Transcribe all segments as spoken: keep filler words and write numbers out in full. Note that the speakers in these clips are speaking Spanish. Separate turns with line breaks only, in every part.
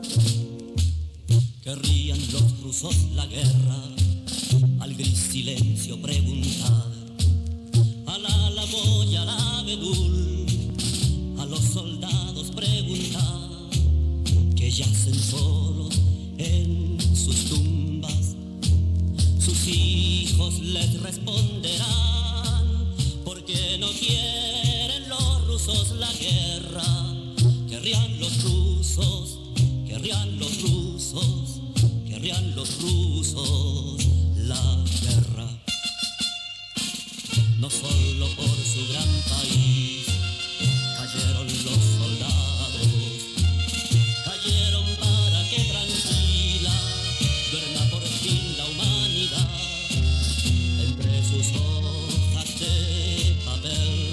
Querrían los rusos la guerra, al gris silencio preguntar, al álamo y al abedul, a los soldados preguntar, que yacen solos en sus tumbas. Sus hijos les responderán, porque no quieren los rusos la guerra. Querrían los rusos, querrían los rusos, querrían los rusos la guerra. No solo por su gran país cayeron los soldados, cayeron para que tranquila duerma por fin la humanidad. Entre sus hojas de papel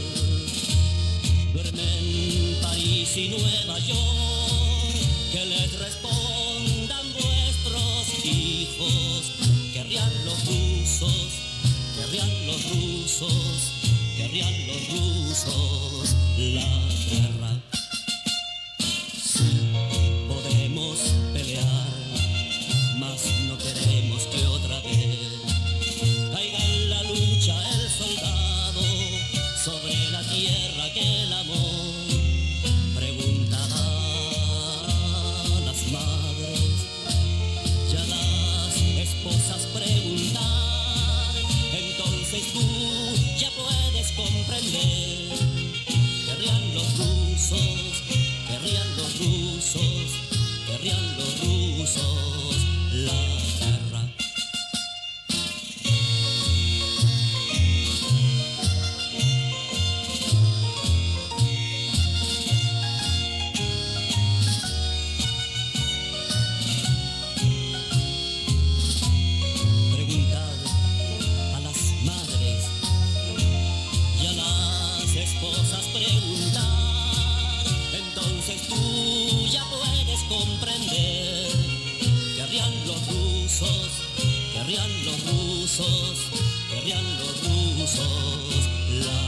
duermen París y Nueva York. Que les respondan vuestros hijos, querrían los rusos, querrían los rusos, querrían los rusos la guerra. Sí, podemos pelear, mas no queremos que otra vez caiga en la lucha el soldado sobre la tierra que el amor. Preguntará a las madres y a las esposas preguntar, entonces tú ya puedes comprender. Querrían los rusos, querrían los rusos, querrían los rusos la guerra. Preguntad a las madres y a las esposas preguntar, entonces tú ya puedes comprender. Querrían los rusos, querrían los rusos, querrían los rusos la